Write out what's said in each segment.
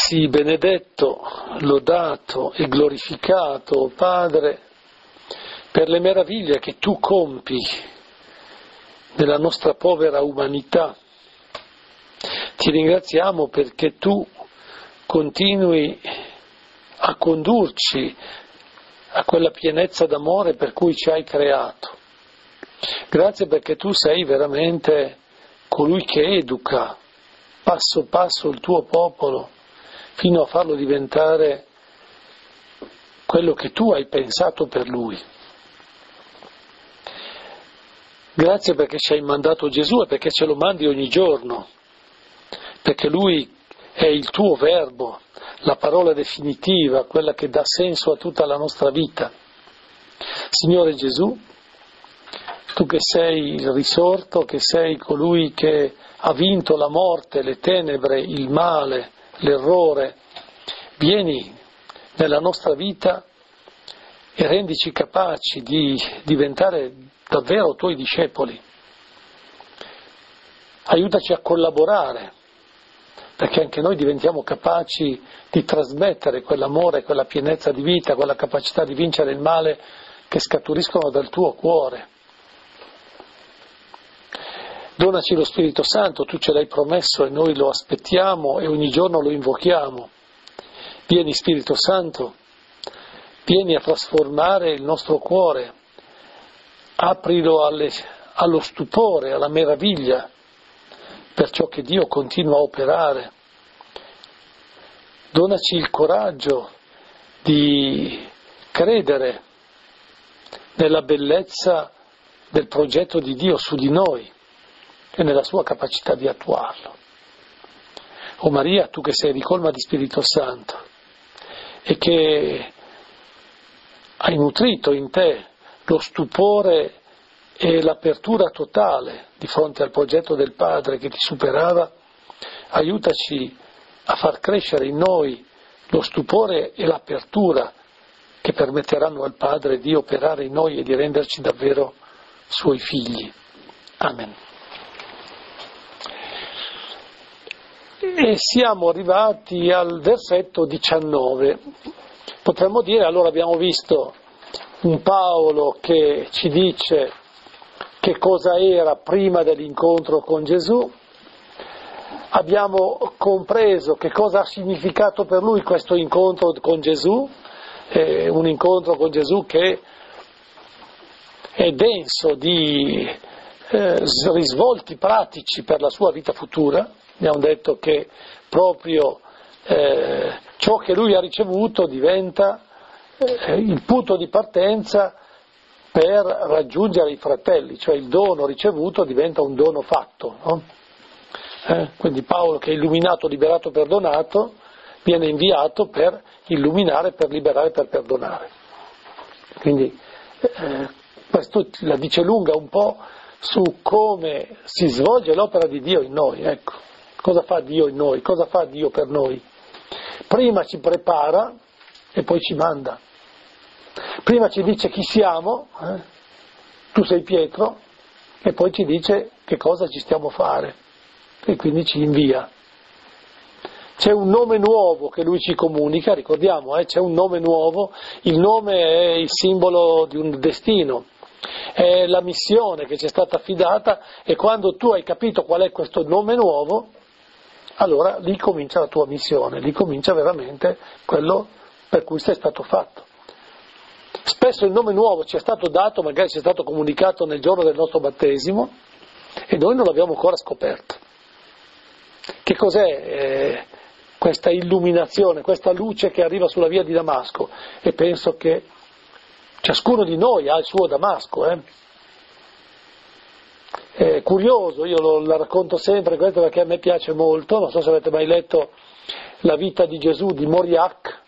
Sii benedetto, lodato e glorificato, o Padre, per le meraviglie che tu compi nella nostra povera umanità. Ti ringraziamo perché tu continui a condurci a quella pienezza d'amore per cui ci hai creato. Grazie perché tu sei veramente colui che educa passo passo il tuo popolo fino a farlo diventare quello che tu hai pensato per lui. Grazie perché ci hai mandato Gesù e perché ce lo mandi ogni giorno, perché lui è il tuo verbo, la parola definitiva, quella che dà senso a tutta la nostra vita. Signore Gesù, tu che sei il risorto, che sei colui che ha vinto la morte, le tenebre, il male, l'errore, vieni nella nostra vita e rendici capaci di diventare davvero tuoi discepoli. Aiutaci a collaborare, perché anche noi diventiamo capaci di trasmettere quell'amore, quella pienezza di vita, quella capacità di vincere il male che scaturiscono dal tuo cuore. Donaci lo Spirito Santo, tu ce l'hai promesso e noi lo aspettiamo e ogni giorno lo invochiamo. Vieni Spirito Santo, vieni a trasformare il nostro cuore, aprilo allo stupore, alla meraviglia per ciò che Dio continua a operare. Donaci il coraggio di credere nella bellezza del progetto di Dio su di noi e nella sua capacità di attuarlo. O Maria, tu che sei ricolma di Spirito Santo e che hai nutrito in te lo stupore e l'apertura totale di fronte al progetto del Padre che ti superava, aiutaci a far crescere in noi lo stupore e l'apertura che permetteranno al Padre di operare in noi e di renderci davvero suoi figli. Amen. E siamo arrivati al versetto 19. Potremmo dire, allora abbiamo visto un Paolo che ci dice che cosa era prima dell'incontro con Gesù, abbiamo compreso che cosa ha significato per lui questo incontro con Gesù, un incontro con Gesù che è denso di risvolti pratici per la sua vita futura. Abbiamo detto che proprio ciò che lui ha ricevuto diventa il punto di partenza per raggiungere i fratelli, cioè il dono ricevuto diventa un dono fatto, no? Quindi Paolo, che è illuminato, liberato, perdonato, viene inviato per illuminare, per liberare, per perdonare. Quindi questo la dice lunga un po' su come si svolge l'opera di Dio in noi, ecco. Cosa fa Dio in noi? Cosa fa Dio per noi? Prima ci prepara e poi ci manda. Prima ci dice chi siamo, tu sei Pietro, e poi ci dice che cosa ci stiamo a fare, e quindi ci invia. C'è un nome nuovo che lui ci comunica, ricordiamo, c'è un nome nuovo, il nome è il simbolo di un destino, è la missione che ci è stata affidata, e quando tu hai capito qual è questo nome nuovo, allora lì comincia la tua missione, lì comincia veramente quello per cui sei stato fatto. Spesso il nome nuovo ci è stato dato, magari ci è stato comunicato nel giorno del nostro battesimo, e noi non l'abbiamo ancora scoperto. Che cos'è questa illuminazione, questa luce che arriva sulla via di Damasco? E penso che ciascuno di noi ha il suo Damasco. È curioso, io la racconto sempre questo perché a me piace molto, non so se avete mai letto la vita di Gesù di Mauriac.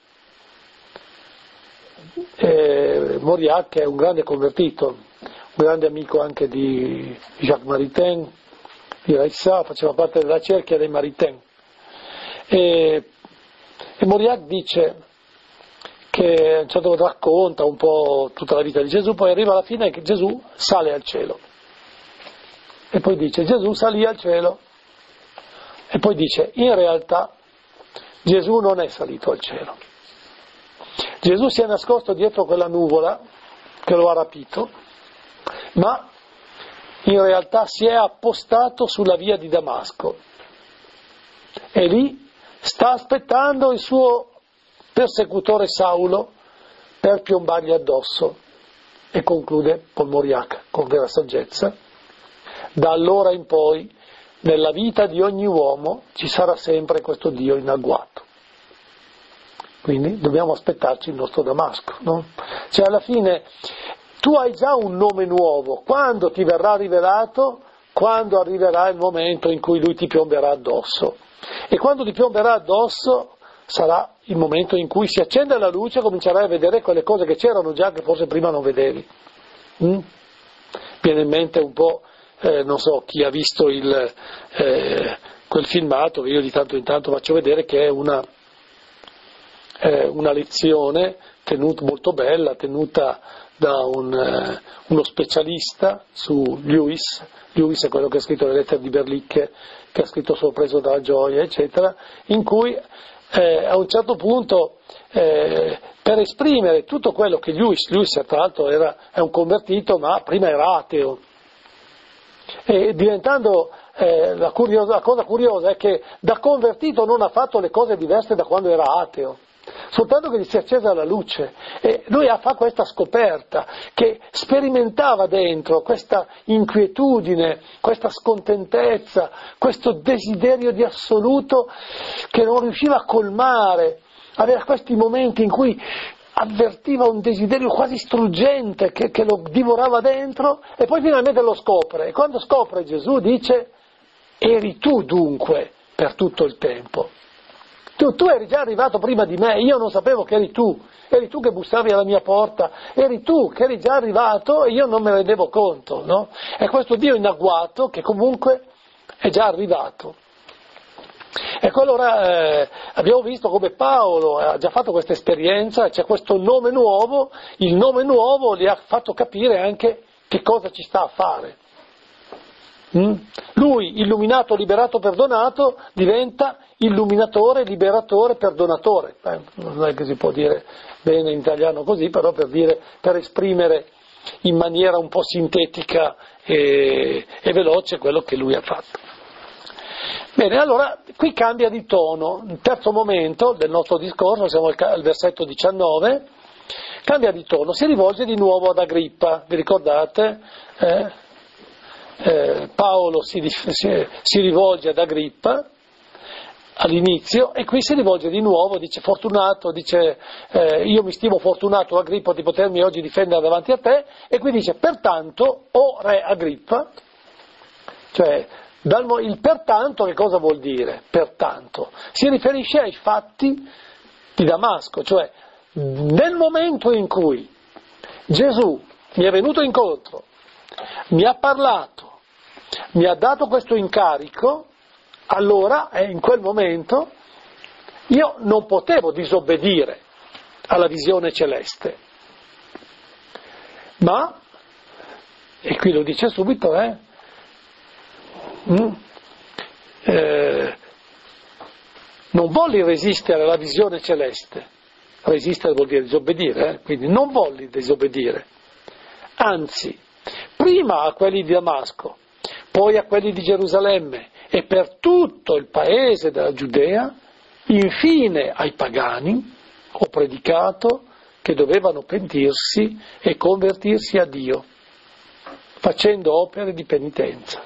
Mauriac è un grande convertito, un grande amico anche di Jacques Maritain, di Raissat, faceva parte della cerchia dei Maritain. E Mauriac dice che a un certo punto racconta un po' tutta la vita di Gesù, poi arriva alla fine che Gesù sale al cielo. E poi dice Gesù salì al cielo. E poi dice in realtà Gesù non è salito al cielo. Gesù si è nascosto dietro quella nuvola che lo ha rapito, ma in realtà si è appostato sulla via di Damasco e lì sta aspettando il suo persecutore Saulo per piombargli addosso. E conclude Paul Mauriac con vera saggezza: da allora in poi nella vita di ogni uomo ci sarà sempre questo Dio in agguato. Quindi dobbiamo aspettarci il nostro Damasco, no? Cioè alla fine tu hai già un nome nuovo, quando ti verrà rivelato, quando arriverà il momento in cui lui ti piomberà addosso. E quando ti piomberà addosso sarà il momento in cui si accende la luce e comincerai a vedere quelle cose che c'erano già, che forse prima non vedevi. Viene in mente un po', non so chi ha visto quel filmato che io di tanto in tanto faccio vedere, che è una lezione molto bella, tenuta da uno specialista su Lewis. Lewis è quello che ha scritto le lettere di Berlicche, che ha scritto Sorpreso dalla gioia, eccetera, in cui a un certo punto, per esprimere tutto quello che Lewis tra l'altro è un convertito, ma prima era ateo, e diventando la cosa curiosa è che da convertito non ha fatto le cose diverse da quando era ateo, soltanto che gli si è accesa la luce e lui fa questa scoperta, che sperimentava dentro questa inquietudine, questa scontentezza, questo desiderio di assoluto che non riusciva a colmare, aveva questi momenti in cui avvertiva un desiderio quasi struggente che lo divorava dentro, e poi finalmente lo scopre, e quando scopre Gesù dice: eri tu dunque per tutto il tempo. Tu eri già arrivato prima di me, io non sapevo che eri tu che bussavi alla mia porta, eri tu che eri già arrivato e io non me ne rendevo conto, no? È questo Dio in agguato che comunque è già arrivato. Ecco, allora abbiamo visto come Paolo ha già fatto questa esperienza, c'è questo nome nuovo, il nome nuovo gli ha fatto capire anche che cosa ci sta a fare. Lui, illuminato, liberato, perdonato, diventa illuminatore, liberatore, perdonatore. Non è che si può dire bene in italiano così, però per esprimere in maniera un po' sintetica e veloce quello che lui ha fatto. Bene, allora qui cambia di tono. Il terzo momento del nostro discorso, siamo al versetto 19, cambia di tono, si rivolge di nuovo ad Agrippa, vi ricordate? Paolo si rivolge ad Agrippa all'inizio e qui si rivolge di nuovo, dice io mi stimo fortunato Agrippa di potermi oggi difendere davanti a te, e qui dice: pertanto, o re Agrippa, cioè il pertanto che cosa vuol dire? Pertanto si riferisce ai fatti di Damasco, cioè nel momento in cui Gesù mi è venuto incontro, mi ha parlato, mi ha dato questo incarico, allora, in quel momento, io non potevo disobbedire alla visione celeste. Ma, e qui lo dice subito, non volli resistere alla visione celeste. Resistere vuol dire disobbedire, quindi non volli disobbedire. Anzi, prima a quelli di Damasco, poi a quelli di Gerusalemme e per tutto il paese della Giudea, infine ai pagani ho predicato che dovevano pentirsi e convertirsi a Dio, facendo opere di penitenza.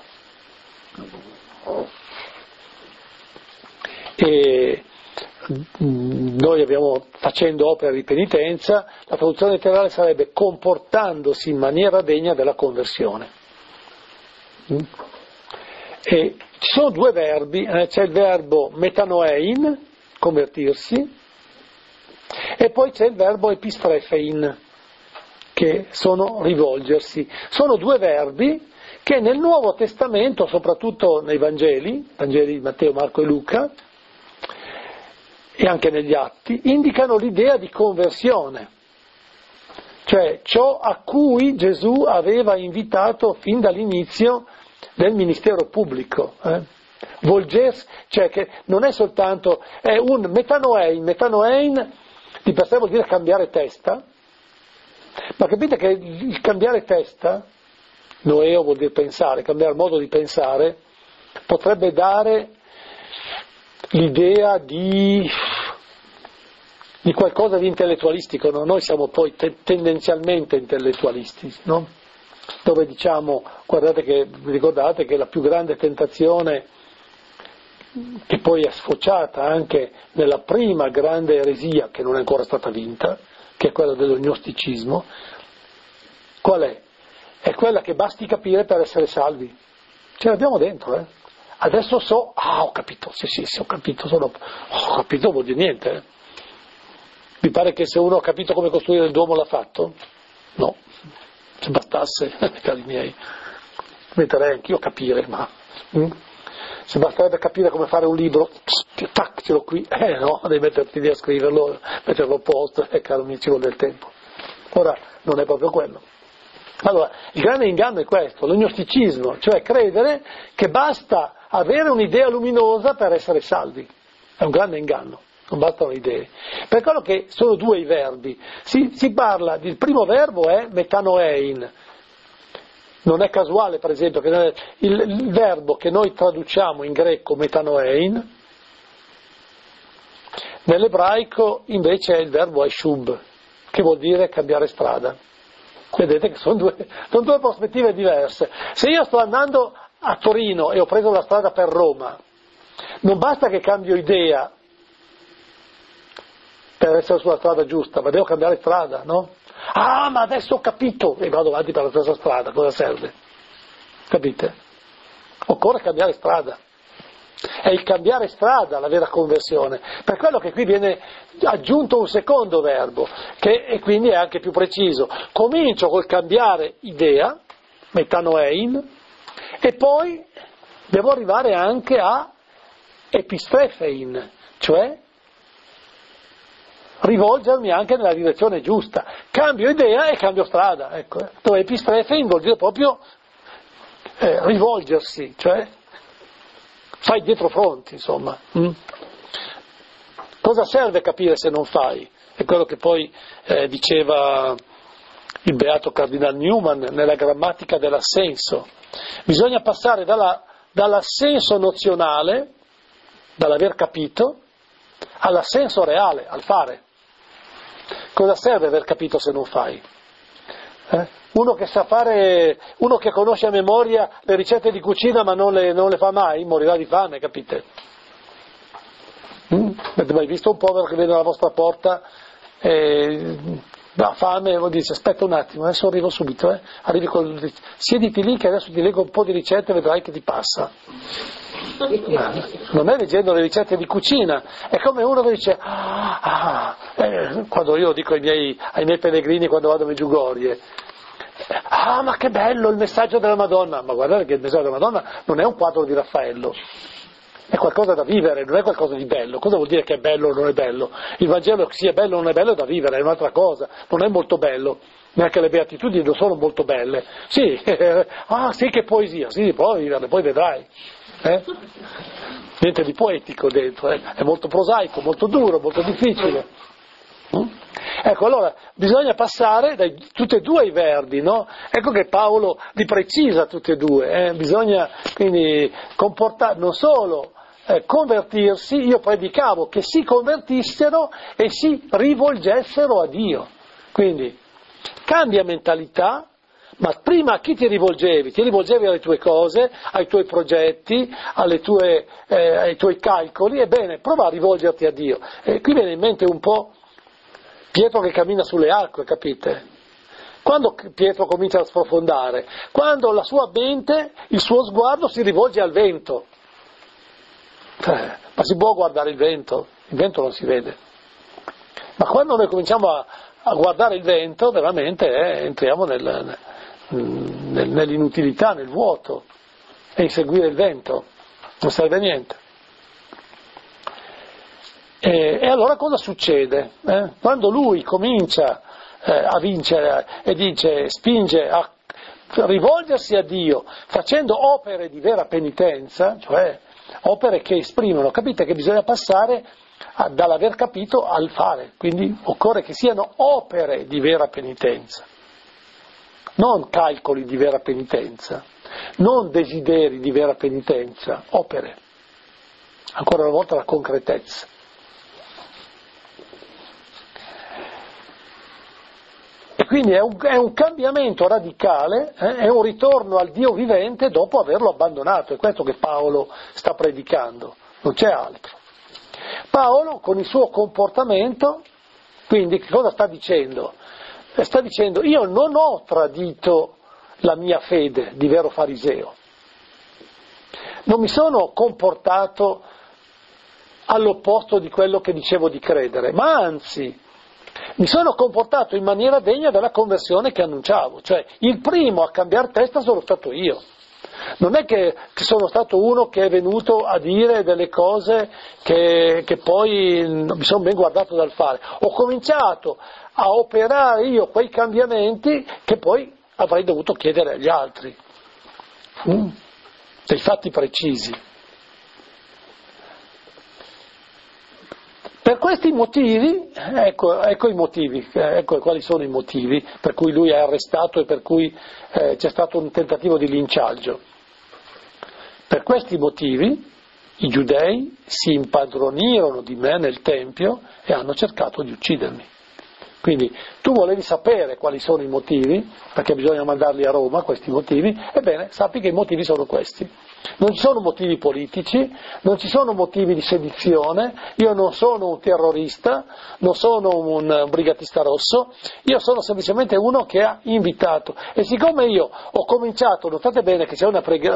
E noi abbiamo facendo opere di penitenza, la traduzione letterale sarebbe comportandosi in maniera degna della conversione. E ci sono due verbi, c'è il verbo metanoein, convertirsi, e poi c'è il verbo epistrefein, che sono rivolgersi. Sono due verbi che nel Nuovo Testamento, soprattutto nei Vangeli di Matteo, Marco e Luca, e anche negli Atti, indicano l'idea di conversione, cioè ciò a cui Gesù aveva invitato fin dall'inizio del ministero pubblico. Volgersi, cioè che non è soltanto, è un metanoein di per sé vuol dire cambiare testa, ma capite che il cambiare testa, noeo vuol dire pensare, cambiare modo di pensare, potrebbe dare l'idea di qualcosa di intellettualistico, no? Noi siamo poi tendenzialmente intellettualisti, no? Dove diciamo, guardate che, vi ricordate che la più grande tentazione, che poi è sfociata anche nella prima grande eresia, che non è ancora stata vinta, che è quella dello gnosticismo, qual è? È quella che basti capire per essere salvi. Ce l'abbiamo dentro, Adesso so, ho capito, sì, ho capito, ho capito vuol dire niente, Vi pare che se uno ha capito come costruire il Duomo l'ha fatto? No, se bastasse, cari miei, metterei anch'io a capire, ma se basterebbe capire come fare un libro, tac, ce l'ho qui, no, devi metterti lì a scriverlo, metterlo a posto, caro mio, ci vuole del tempo. Ora, non è proprio quello. Allora, il grande inganno è questo, l'ognosticismo, cioè credere che basta avere un'idea luminosa per essere salvi. È un grande inganno, non bastano idee. Per quello che sono due i verbi, si parla, il primo verbo è metanoein, non è casuale per esempio che il verbo che noi traduciamo in greco metanoein, nell'ebraico invece è il verbo eshub, che vuol dire cambiare strada. Vedete che sono due prospettive diverse. Se io sto andando a Torino e ho preso la strada per Roma, non basta che cambio idea per essere sulla strada giusta, ma devo cambiare strada, no? Ah, ma adesso ho capito e vado avanti per la stessa strada, cosa serve? Capite? Occorre cambiare strada. È il cambiare strada la vera conversione, per quello che qui viene aggiunto un secondo verbo, e quindi è anche più preciso. Comincio col cambiare idea, metanoein, e poi devo arrivare anche a epistrefein, cioè rivolgermi anche nella direzione giusta. Cambio idea e cambio strada, ecco. Dove epistrefein vuol dire proprio rivolgersi, cioè fai dietro fronte, insomma. Cosa serve capire se non fai? È quello che poi diceva il beato Cardinal Newman nella grammatica dell'assenso. Bisogna passare dall'assenso nozionale, dall'aver capito, all'assenso reale, al fare. Cosa serve aver capito se non fai? Uno che sa fare, uno che conosce a memoria le ricette di cucina ma non le fa mai, morirà di fame, capite? Avete mai visto un povero che viene alla vostra porta e ha fame e dice aspetta un attimo, adesso arrivo subito, arrivi siediti lì che adesso ti leggo un po' di ricette e vedrai che ti passa. Non è leggendo le ricette di cucina, è come uno che dice quando io dico ai miei pellegrini quando vado a Medjugorje, ma che bello il messaggio della Madonna, ma guardate che il messaggio della Madonna non è un quadro di Raffaello, è qualcosa da vivere, non è qualcosa di bello. Cosa vuol dire che è bello o non è bello? Il Vangelo che sia bello o non è bello è da vivere, è un'altra cosa, non è molto bello, neanche le beatitudini non sono molto belle. Sì, sì che poesia, sì, puoi viverle, poi vedrai. Niente di poetico dentro, è molto prosaico, molto duro, molto difficile. Ecco, allora bisogna passare da tutti e due i verbi, no? Ecco che Paolo li precisa tutti e due, bisogna quindi non solo convertirsi, io predicavo che si convertissero e si rivolgessero a Dio, quindi cambia mentalità. Ma prima a chi ti rivolgevi? Ti rivolgevi alle tue cose, ai tuoi progetti, ai tuoi calcoli, ebbene, prova a rivolgerti a Dio. E qui viene in mente un po' Pietro che cammina sulle acque, capite? Quando Pietro comincia a sprofondare? Quando la sua mente, il suo sguardo si rivolge al vento. Ma si può guardare il vento? Il vento non si vede. Ma quando noi cominciamo a guardare il vento, veramente entriamo nell'inutilità, nel vuoto, e inseguire il vento non serve a niente. E allora cosa succede? Quando lui comincia a vincere e spinge a rivolgersi a Dio facendo opere di vera penitenza, cioè opere che esprimono. Capite che bisogna passare dall'aver capito al fare, quindi occorre che siano opere di vera penitenza, non calcoli di vera penitenza, non desideri di vera penitenza, opere. Ancora una volta la concretezza. E quindi è un cambiamento radicale, è un ritorno al Dio vivente dopo averlo abbandonato, è questo che Paolo sta predicando, non c'è altro. Paolo con il suo comportamento, quindi che cosa sta dicendo? Sta dicendo: io non ho tradito la mia fede di vero fariseo, non mi sono comportato all'opposto di quello che dicevo di credere, ma anzi mi sono comportato in maniera degna della conversione che annunciavo, cioè il primo a cambiare testa sono stato io. Non è che sono stato uno che è venuto a dire delle cose che poi mi sono ben guardato dal fare. Ho cominciato a operare io quei cambiamenti che poi avrei dovuto chiedere agli altri. Dei fatti precisi. Per questi motivi, ecco i motivi, ecco quali sono i motivi per cui lui è arrestato e per cui c'è stato un tentativo di linciaggio. Per questi motivi i giudei si impadronirono di me nel Tempio e hanno cercato di uccidermi. Quindi tu volevi sapere quali sono i motivi, perché bisogna mandarli a Roma questi motivi, ebbene sappi che i motivi sono questi. Non ci sono motivi politici, non ci sono motivi di sedizione, io non sono un terrorista, non sono un brigatista rosso, io sono semplicemente uno che ha invitato. E siccome io ho cominciato, notate bene che c'è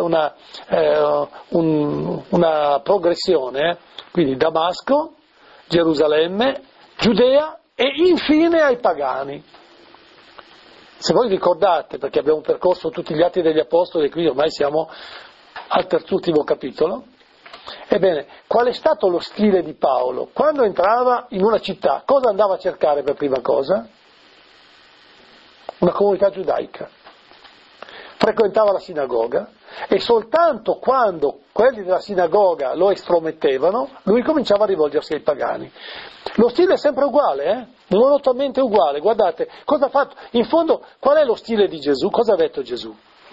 una progressione, quindi Damasco, Gerusalemme, Giudea e infine ai pagani. Se voi ricordate, perché abbiamo percorso tutti gli atti degli Apostoli e qui ormai siamo al terzultimo capitolo, ebbene, qual è stato lo stile di Paolo? Quando entrava in una città, cosa andava a cercare per prima cosa? Una comunità giudaica. Frequentava la sinagoga e soltanto quando quelli della sinagoga lo estromettevano, lui cominciava a rivolgersi ai pagani. Lo stile è sempre uguale, monotonamente uguale. Guardate, cosa ha fatto? In fondo, qual è lo stile di Gesù? Cosa ha detto Gesù?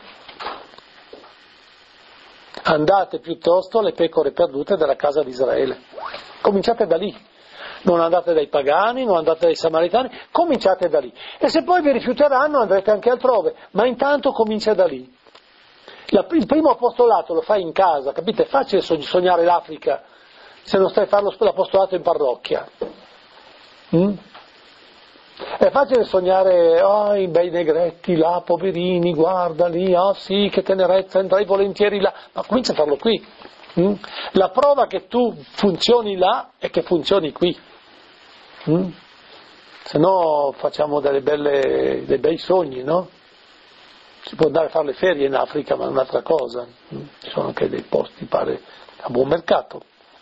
Andate piuttosto alle pecore perdute della casa di Israele. Cominciate da lì. Non andate dai pagani, non andate dai samaritani, cominciate da lì. E se poi vi rifiuteranno andrete anche altrove, ma intanto comincia da lì. Il primo apostolato lo fai in casa, capite? È facile sognare l'Africa se non stai a fare l'apostolato in parrocchia. È facile sognare, i bei negretti là, poverini, guarda lì, sì, che tenerezza, andrei volentieri là, ma comincia a farlo qui. La prova che tu funzioni là è che funzioni qui. Se no facciamo dei bei sogni, no? Si può andare a fare le ferie in Africa, ma è un'altra cosa. Ci sono anche dei posti, pare, a buon mercato.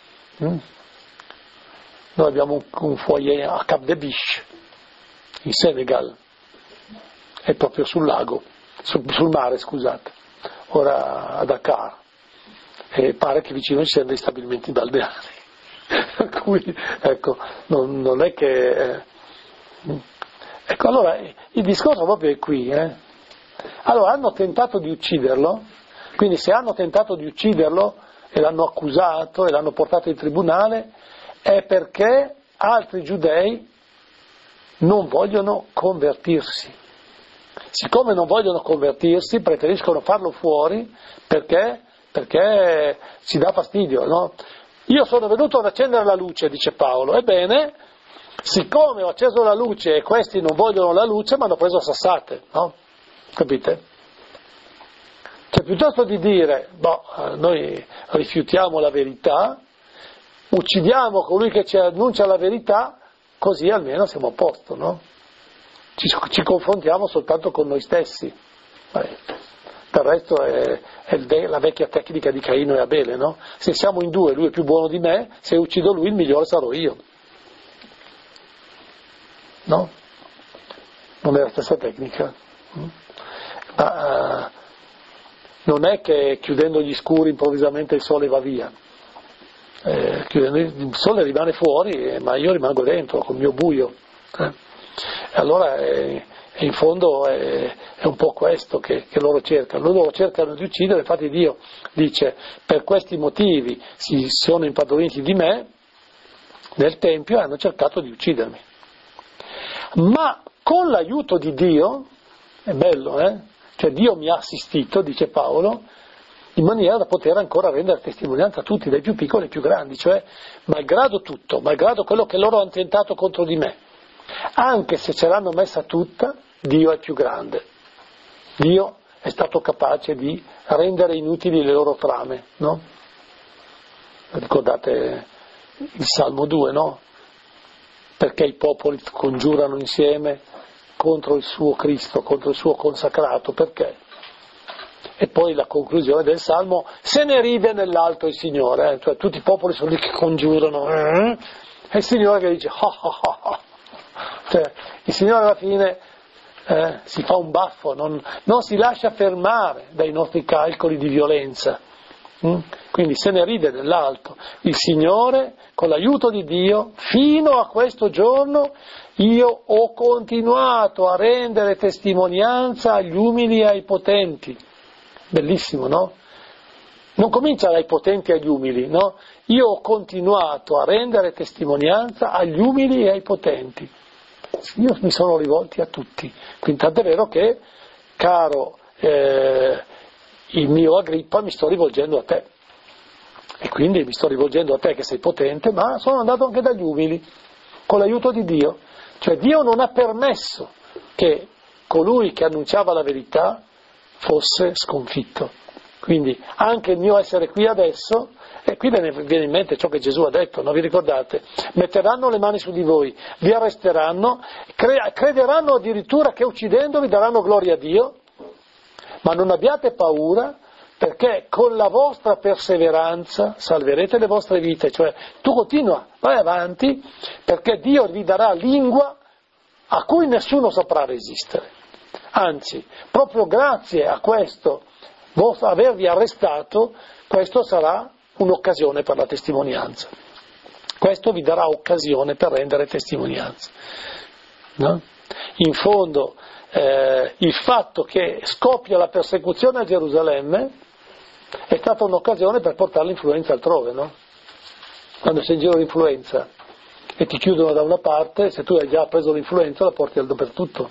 Noi abbiamo un foyer a Cap de Biche, in Senegal, è proprio sul lago, sul mare, scusate, ora a Dakar, e pare che vicino ci siano dei stabilimenti balneari, per cui, ecco, non è che... Ecco, allora, il discorso proprio è qui, Allora, hanno tentato di ucciderlo, quindi se hanno tentato di ucciderlo e l'hanno accusato e l'hanno portato in tribunale, è perché altri giudei non vogliono convertirsi. Siccome non vogliono convertirsi, preferiscono farlo fuori perché ci dà fastidio, no? Io sono venuto ad accendere la luce, dice Paolo, ebbene, siccome ho acceso la luce e questi non vogliono la luce, mi hanno preso a sassate, no? Capite? Cioè, piuttosto di dire, noi rifiutiamo la verità, uccidiamo colui che ci annuncia la verità, così almeno siamo a posto, no? Ci confrontiamo soltanto con noi stessi. Del resto è la vecchia tecnica di Caino e Abele, no? Se siamo in due, lui è più buono di me, se uccido lui il migliore sarò io. No? Non è la stessa tecnica. Ma non è che chiudendo gli scuri improvvisamente il sole va via. il sole rimane fuori, ma io rimango dentro col mio buio. Allora in fondo è un po' questo che loro cercano. Loro cercano di uccidere, infatti Dio dice: per questi motivi si sono impadroniti di me nel Tempio e hanno cercato di uccidermi. Ma con l'aiuto di Dio, è bello, cioè Dio mi ha assistito, dice Paolo, in maniera da poter ancora rendere testimonianza a tutti, dai più piccoli ai più grandi, cioè malgrado tutto, malgrado quello che loro hanno tentato contro di me, anche se ce l'hanno messa tutta, Dio è più grande. Dio è stato capace di rendere inutili le loro trame, no? Ricordate il Salmo 2, no? Perché i popoli congiurano insieme contro il suo Cristo, contro il suo consacrato, perché? E poi la conclusione del Salmo: se ne ride nell'alto il Signore, cioè tutti i popoli sono lì che congiurano, e il Signore che dice cioè il Signore alla fine si fa un baffo, non si lascia fermare dai nostri calcoli di violenza. Quindi se ne ride nell'alto il Signore, con l'aiuto di Dio. Fino a questo giorno io ho continuato a rendere testimonianza agli umili e ai potenti. Bellissimo, no? Non comincia dai potenti agli umili, no? Io ho continuato a rendere testimonianza agli umili e ai potenti. Io mi sono rivolti a tutti. Quindi tant'è vero che, caro il mio Agrippa, mi sto rivolgendo a te. E quindi mi sto rivolgendo a te che sei potente, ma sono andato anche dagli umili, con l'aiuto di Dio. Cioè Dio non ha permesso che colui che annunciava la verità fosse sconfitto. Quindi anche il mio essere qui adesso, e qui viene in mente ciò che Gesù ha detto, non vi ricordate? Metteranno le mani su di voi, vi arresteranno, crederanno addirittura che uccidendovi daranno gloria a Dio, ma non abbiate paura, perché con la vostra perseveranza salverete le vostre vite. Cioè tu continua, vai avanti, perché Dio vi darà lingua a cui nessuno saprà resistere. Anzi, proprio grazie a questo, avervi arrestato, questo sarà un'occasione per la testimonianza. Questo vi darà occasione per rendere testimonianza. No? In fondo, il fatto che scoppia la persecuzione a Gerusalemme è stata un'occasione per portare l'influenza altrove, no? Quando sei in giro l'influenza e ti chiudono da una parte, se tu hai già preso l'influenza la porti dappertutto.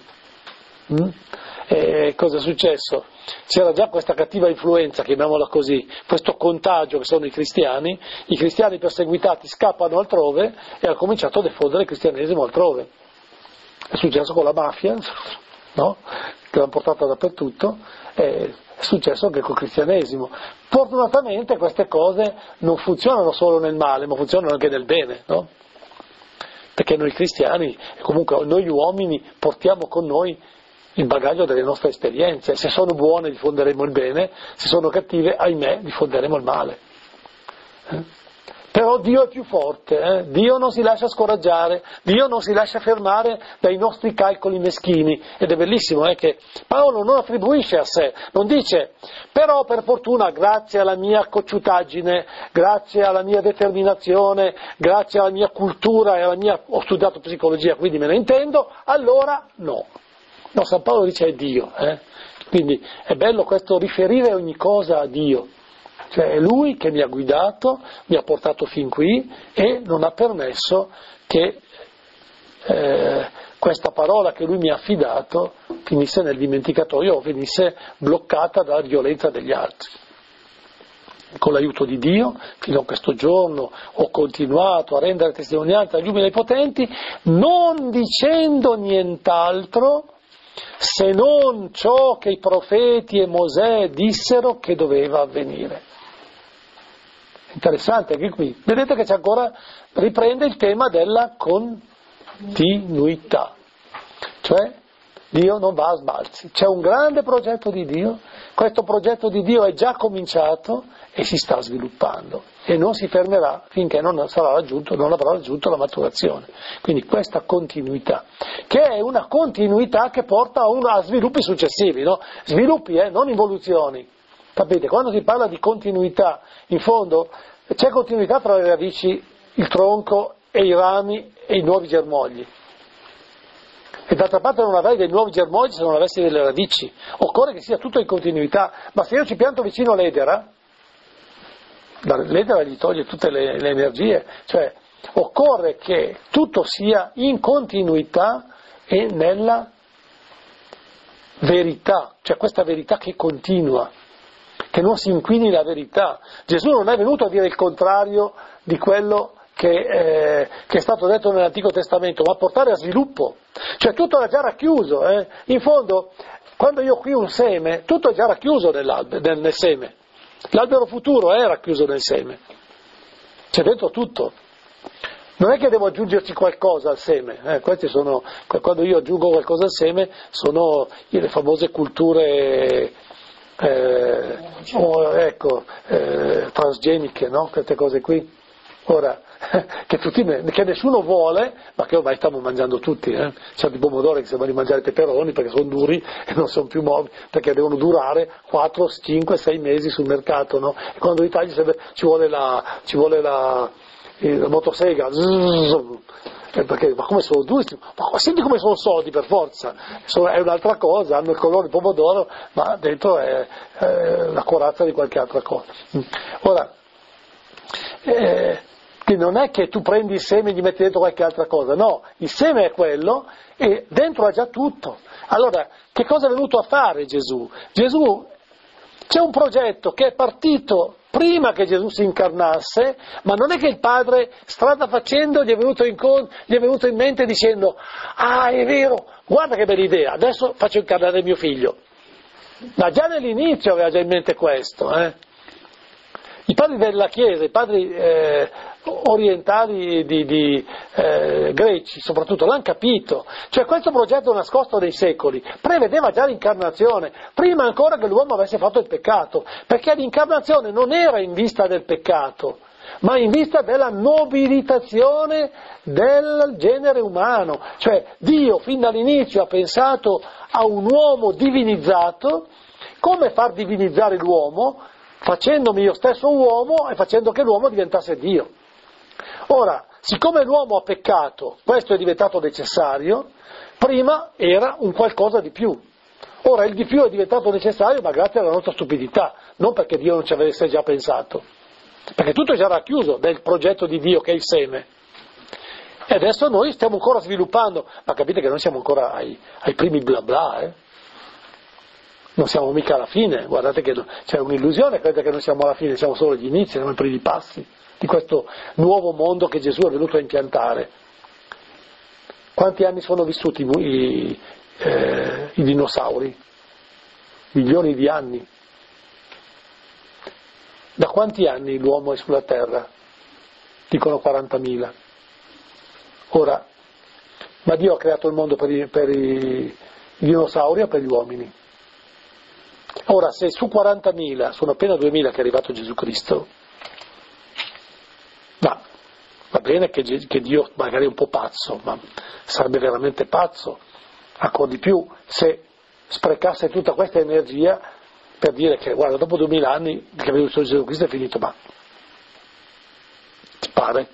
E cosa è successo? C'era già questa cattiva influenza, chiamiamola così, questo contagio che sono i cristiani perseguitati scappano altrove e ha cominciato a diffondere il cristianesimo altrove. È successo con la mafia, no? Che l'hanno portata dappertutto, è successo anche col cristianesimo. Fortunatamente queste cose non funzionano solo nel male, ma funzionano anche nel bene, no? Perché noi cristiani, e comunque noi uomini, portiamo con noi il bagaglio delle nostre esperienze. Se sono buone diffonderemo il bene, se sono cattive, ahimè, diffonderemo il male. Però Dio è più forte, Dio non si lascia scoraggiare, Dio non si lascia fermare dai nostri calcoli meschini. Ed è bellissimo che Paolo non attribuisce a sé, non dice: però per fortuna, grazie alla mia cocciutaggine, grazie alla mia determinazione, grazie alla mia cultura e ho studiato psicologia, quindi me ne intendo, allora no. No, San Paolo dice è Dio. Quindi è bello questo riferire ogni cosa a Dio. Cioè è Lui che mi ha guidato, mi ha portato fin qui e non ha permesso che questa parola che Lui mi ha affidato finisse nel dimenticatoio o venisse bloccata dalla violenza degli altri. Con l'aiuto di Dio, fino a questo giorno, ho continuato a rendere testimonianza agli umili e ai potenti, non dicendo nient'altro se non ciò che i profeti e Mosè dissero che doveva avvenire. Interessante anche qui. Vedete che c'è ancora, riprende il tema della continuità. Cioè, Dio non va a sbalzi. C'è un grande progetto di Dio, questo progetto di Dio è già cominciato e si sta sviluppando e non si fermerà finché non avrà raggiunto la maturazione. Quindi questa continuità, che è una continuità che porta a sviluppi successivi, no? Sviluppi, non involuzioni. Capite? Quando si parla di continuità, in fondo c'è continuità tra le radici, il tronco e i rami e i nuovi germogli. E d'altra parte non avrai dei nuovi germogli se non avessi delle radici. Occorre che sia tutto in continuità. Ma se io ci pianto vicino l'edera gli toglie tutte le energie. Cioè, occorre che tutto sia in continuità e nella verità. Cioè questa verità che continua, che non si inquini la verità. Gesù non è venuto a dire il contrario di quello che è stato detto nell'Antico Testamento, ma a portare a sviluppo. Cioè tutto era già racchiuso. In fondo, quando io qui un seme, tutto è già racchiuso nel seme. L'albero futuro è racchiuso nel seme. C'è dentro tutto. Non è che devo aggiungerci qualcosa al seme. Questi sono, quando io aggiungo qualcosa al seme, sono le famose culture transgeniche, no? Queste cose qui. Ora, che nessuno vuole, ma che ormai stiamo mangiando tutti, certi pomodori che sembrano di mangiare peperoni perché sono duri e non sono più mobili, perché devono durare 4, 5, 6 mesi sul mercato, no? E quando li tagli ci vuole la motosega, perché, ma come sono duri? Ma senti come sono solidi per forza, è un'altra cosa, hanno il colore di pomodoro, ma dentro è la corazza di qualche altra cosa. Ora, quindi non è che tu prendi il seme e gli metti dentro qualche altra cosa, no, il seme è quello e dentro ha già tutto. Allora, che cosa è venuto a fare Gesù? Gesù, c'è un progetto che è partito prima che Gesù si incarnasse, ma non è che il Padre, strada facendo, gli è venuto in mente dicendo: ah, è vero, guarda che bella idea, adesso faccio incarnare mio figlio. Ma già nell'inizio aveva già in mente questo, I padri della Chiesa, i padri orientali greci soprattutto, l'hanno capito. Cioè questo progetto nascosto dei secoli prevedeva già l'incarnazione, prima ancora che l'uomo avesse fatto il peccato, perché l'incarnazione non era in vista del peccato, ma in vista della nobilitazione del genere umano. Cioè Dio fin dall'inizio ha pensato a un uomo divinizzato. Come far divinizzare l'uomo? Facendomi io stesso uomo e facendo che l'uomo diventasse Dio. Ora, siccome l'uomo ha peccato, questo è diventato necessario, prima era un qualcosa di più. Ora il di più è diventato necessario, ma grazie alla nostra stupidità, non perché Dio non ci avesse già pensato, perché tutto è già racchiuso nel progetto di Dio che è il seme. E adesso noi stiamo ancora sviluppando, ma capite che noi siamo ancora ai primi bla bla, Non siamo mica alla fine, guardate che c'è un'illusione, credete che noi siamo alla fine, siamo solo agli inizi, siamo ai primi passi di questo nuovo mondo che Gesù è venuto a impiantare. Quanti anni sono vissuti i dinosauri? Milioni di anni. Da quanti anni l'uomo è sulla Terra? Dicono 40.000. Ora, ma Dio ha creato il mondo per i dinosauri o per gli uomini? Ora, se su 40.000 sono appena 2.000 che è arrivato Gesù Cristo, ma va bene che Dio magari è un po' pazzo, ma sarebbe veramente pazzo, ancora di più, se sprecasse tutta questa energia per dire che, guarda, dopo 2.000 anni che è venuto Gesù Cristo è finito, ma ti pare?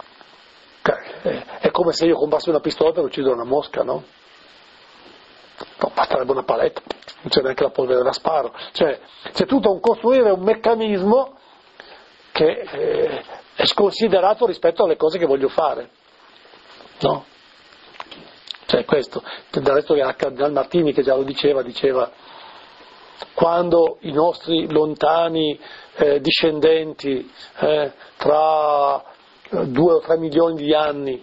È come se io comprassi una pistola per uccidere una mosca, no? No, basterebbe una paletta, non c'è neanche la polvere da sparo. Cioè, c'è tutto un costruire un meccanismo che è sconsiderato rispetto alle cose che voglio fare, no? Cioè questo, del resto che Cardinal Martini, che già lo diceva, quando i nostri lontani discendenti tra 2 o 3 milioni di anni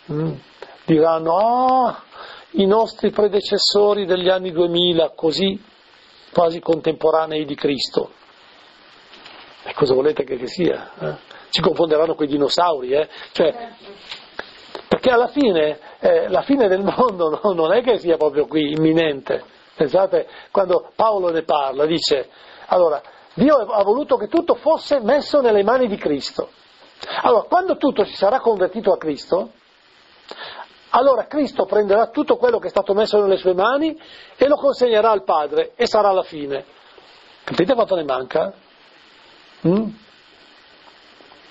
diranno: i nostri predecessori degli anni 2000, così quasi contemporanei di Cristo. E cosa volete che sia? Ci confonderanno con i dinosauri, Cioè, perché alla fine, la fine del mondo non è che sia proprio qui imminente. Pensate, quando Paolo ne parla, dice: allora, Dio ha voluto che tutto fosse messo nelle mani di Cristo. Allora, quando tutto si sarà convertito a Cristo, allora Cristo prenderà tutto quello che è stato messo nelle sue mani e lo consegnerà al Padre e sarà la fine. Capite quanto ne manca?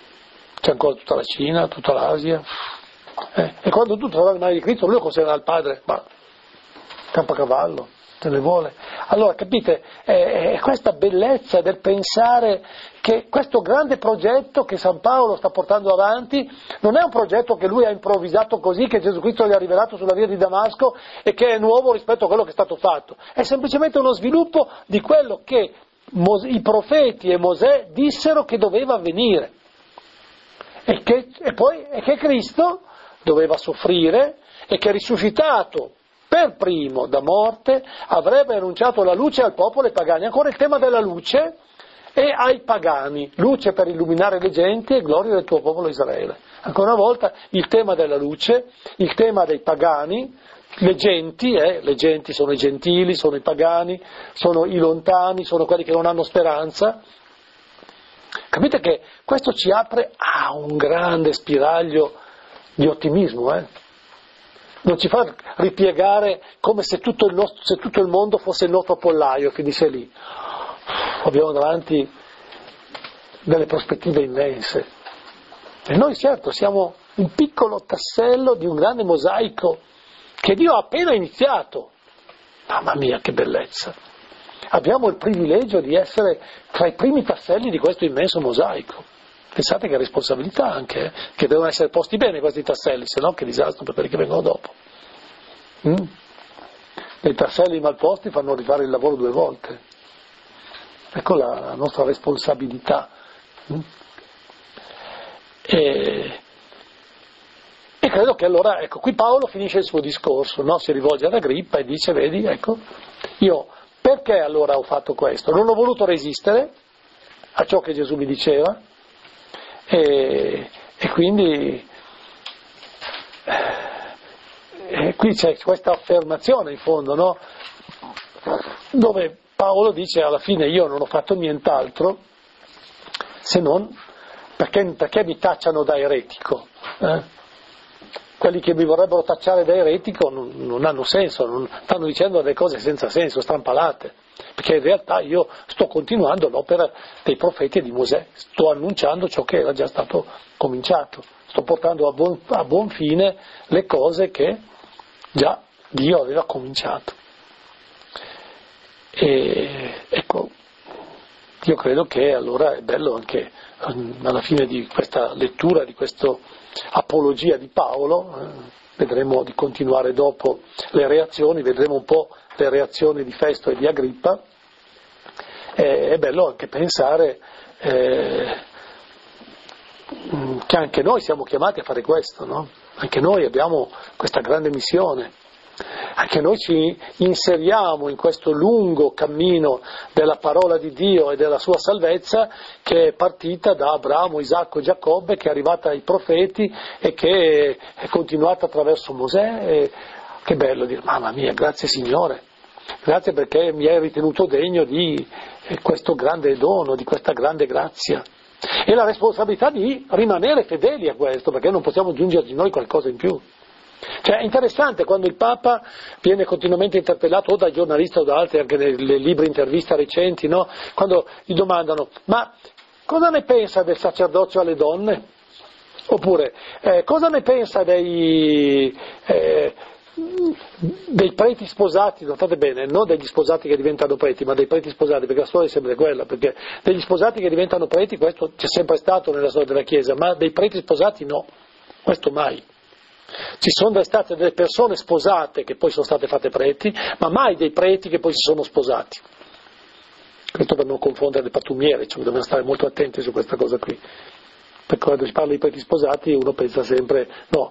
c'è ancora tutta la Cina, tutta l'Asia, e quando tu troverai il mare di Cristo lui lo consegnerà al Padre, ma campacavallo, te ne vuole. Allora capite, è questa bellezza del pensare che questo grande progetto che San Paolo sta portando avanti non è un progetto che lui ha improvvisato così, che Gesù Cristo gli ha rivelato sulla via di Damasco e che è nuovo rispetto a quello che è stato fatto, è semplicemente uno sviluppo di quello che i profeti e Mosè dissero che doveva avvenire e che Cristo doveva soffrire e che risuscitato per primo da morte avrebbe annunciato la luce al popolo e ai pagani. Ancora il tema della luce e ai pagani, luce per illuminare le genti e gloria del tuo popolo Israele. Ancora una volta il tema della luce, il tema dei pagani, le genti sono i gentili, sono i pagani, sono i lontani, sono quelli che non hanno speranza. Capite che questo ci apre a un grande spiraglio di ottimismo, Non ci fa ripiegare come se tutto il mondo fosse il nostro pollaio, finisce lì. Abbiamo davanti delle prospettive immense. E noi certo siamo un piccolo tassello di un grande mosaico che Dio ha appena iniziato. Mamma mia, che bellezza! Abbiamo il privilegio di essere tra i primi tasselli di questo immenso mosaico. Pensate che responsabilità anche, che devono essere posti bene questi tasselli, se no che disastro per quelli che vengono dopo. Dei tasselli mal posti fanno rifare il lavoro 2 volte. Ecco la nostra responsabilità. E credo che allora, ecco, qui Paolo finisce il suo discorso, no? Si rivolge ad Agrippa e dice, vedi, ecco, io perché allora ho fatto questo? Non ho voluto resistere a ciò che Gesù mi diceva e quindi qui c'è questa affermazione in fondo, no? Dove Paolo dice alla fine io non ho fatto nient'altro se non perché mi tacciano da eretico. Quelli che mi vorrebbero tacciare da eretico non hanno senso, non stanno dicendo delle cose senza senso, strampalate, perché in realtà io sto continuando l'opera dei profeti e di Mosè, sto annunciando ciò che era già stato cominciato, sto portando a buon fine le cose che già Dio aveva cominciato. E ecco, io credo che allora è bello anche alla fine di questa lettura, di questa apologia di Paolo, vedremo di continuare dopo le reazioni, vedremo un po' le reazioni di Festo e di Agrippa, è bello anche pensare che anche noi siamo chiamati a fare questo, no? Anche noi abbiamo questa grande missione. Anche noi ci inseriamo in questo lungo cammino della parola di Dio e della sua salvezza che è partita da Abramo, Isacco e Giacobbe, che è arrivata ai profeti e che è continuata attraverso Mosè. E che bello dire, mamma mia, grazie Signore, grazie perché mi hai ritenuto degno di questo grande dono, di questa grande grazia. E la responsabilità di rimanere fedeli a questo, perché non possiamo aggiungerci noi qualcosa in più. Cioè è interessante quando il Papa viene continuamente interpellato o dai giornalisti o da altri, anche nelle libri interviste recenti, no? Quando gli domandano, ma cosa ne pensa del sacerdozio alle donne? Oppure, cosa ne pensa dei preti sposati, notate bene, non degli sposati che diventano preti, ma dei preti sposati, perché la storia è sempre quella, perché degli sposati che diventano preti, questo c'è sempre stato nella storia della Chiesa, ma dei preti sposati no, questo mai. Ci sono state delle persone sposate che poi sono state fatte preti, ma mai dei preti che poi si sono sposati. Questo per non confondere le pattumiere, cioè dobbiamo stare molto attenti su questa cosa qui. Perché quando si parla di preti sposati uno pensa sempre, no,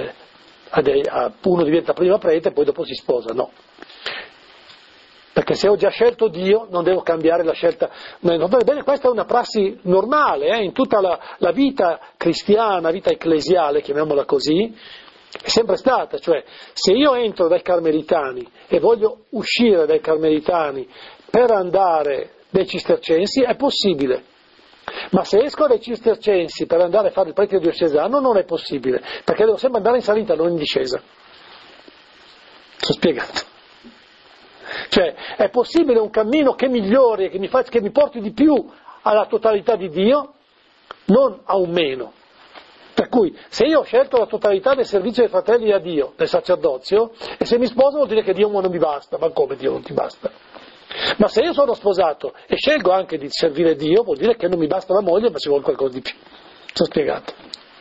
uno diventa prima prete e poi dopo si sposa, no. Perché se ho già scelto Dio non devo cambiare la scelta. Bene, questa è una prassi normale in tutta la vita cristiana, vita ecclesiale, chiamiamola così, è sempre stata. Cioè, se io entro dai Carmelitani e voglio uscire dai Carmelitani per andare dai Cistercensi, è possibile. Ma se esco dai Cistercensi per andare a fare il prete diocesano non è possibile, perché devo sempre andare in salita, non in discesa. Sto spiegando. Cioè, è possibile un cammino che migliori, che mi porti di più alla totalità di Dio, non a un meno. Per cui, se io ho scelto la totalità del servizio dei fratelli a Dio, del sacerdozio, e se mi sposo vuol dire che Dio non mi basta. Ma come Dio non ti basta? Ma se io sono sposato e scelgo anche di servire Dio, vuol dire che non mi basta la moglie, ma ci vuole qualcosa di più. Ci ho spiegato.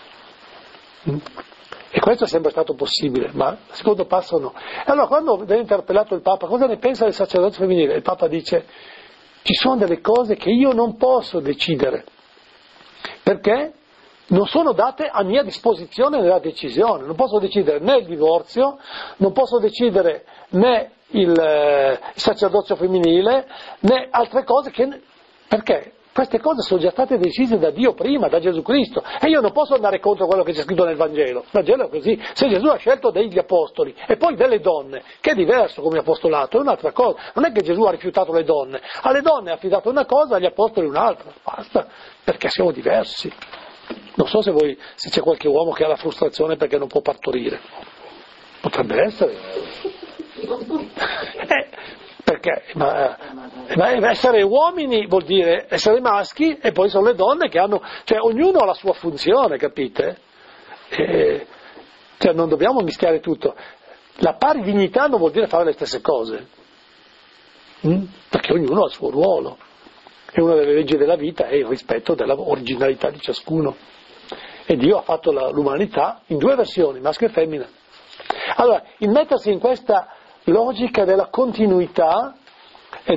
E questo è sempre stato possibile, ma il secondo passo no. E allora quando viene interpellato il Papa, cosa ne pensa del sacerdozio femminile? Il Papa dice, ci sono delle cose che io non posso decidere, perché non sono date a mia disposizione nella decisione. Non posso decidere né il divorzio, non posso decidere né il sacerdozio femminile, né altre cose perché queste cose sono già state decise da Dio prima, da Gesù Cristo, e io non posso andare contro quello che c'è scritto nel Vangelo. Il Vangelo è così. Se Gesù ha scelto degli apostoli e poi delle donne, che è diverso come apostolato, è un'altra cosa. Non è che Gesù ha rifiutato le donne, alle donne ha affidato una cosa, agli apostoli un'altra, basta, perché siamo diversi. Non so se c'è qualche uomo che ha la frustrazione perché non può partorire. Potrebbe essere. Perché? Ma essere uomini vuol dire essere maschi e poi sono le donne che hanno... Cioè ognuno ha la sua funzione, capite? Cioè non dobbiamo mischiare tutto. La pari dignità non vuol dire fare le stesse cose. Perché ognuno ha il suo ruolo. E una delle leggi della vita è il rispetto della originalità di ciascuno. E Dio ha fatto l'umanità in due versioni, maschio e femmina. Allora, il mettersi in questa logica della continuità e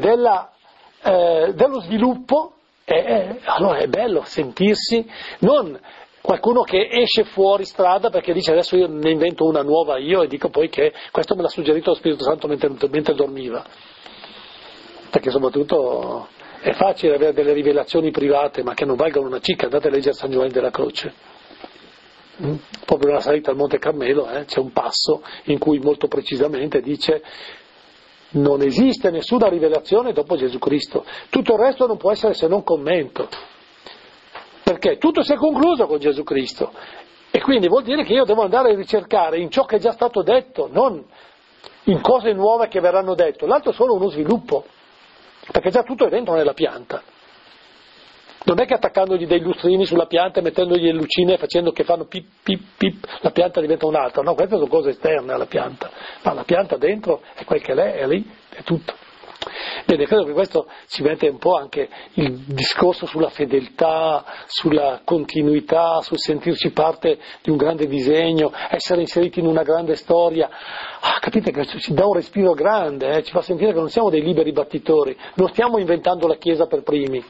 dello sviluppo, allora è bello sentirsi, non qualcuno che esce fuori strada perché dice adesso io ne invento una nuova io e dico poi che questo me l'ha suggerito lo Spirito Santo mentre dormiva. Perché soprattutto è facile avere delle rivelazioni private ma che non valgono una cicca, andate a leggere San Giovanni della Croce. Proprio nella salita al Monte Carmelo c'è un passo in cui molto precisamente dice non esiste nessuna rivelazione dopo Gesù Cristo, tutto il resto non può essere se non commento, perché tutto si è concluso con Gesù Cristo e quindi vuol dire che io devo andare a ricercare in ciò che è già stato detto, non in cose nuove che verranno dette. L'altro è solo uno sviluppo, perché già tutto è dentro nella pianta. Non è che attaccandogli dei lustrini sulla pianta e mettendogli le lucine e facendo che fanno pip pip pip, la pianta diventa un'altra. No, queste sono cose esterne alla pianta. Ma la pianta dentro è quel che è lì, è tutto. Bene, credo che questo ci mette un po' anche il discorso sulla fedeltà, sulla continuità, sul sentirci parte di un grande disegno, essere inseriti in una grande storia. Capite che ci dà un respiro grande, ci fa sentire che non siamo dei liberi battitori, non stiamo inventando la Chiesa per primi.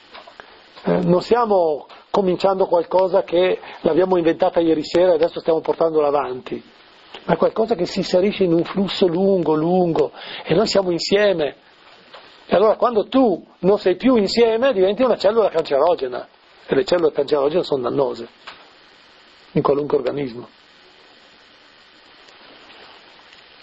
Non stiamo cominciando qualcosa che l'abbiamo inventata ieri sera e adesso stiamo portandola avanti, ma è qualcosa che si inserisce in un flusso lungo e noi siamo insieme. E allora quando tu non sei più insieme diventi una cellula cancerogena e le cellule cancerogene sono dannose in qualunque organismo.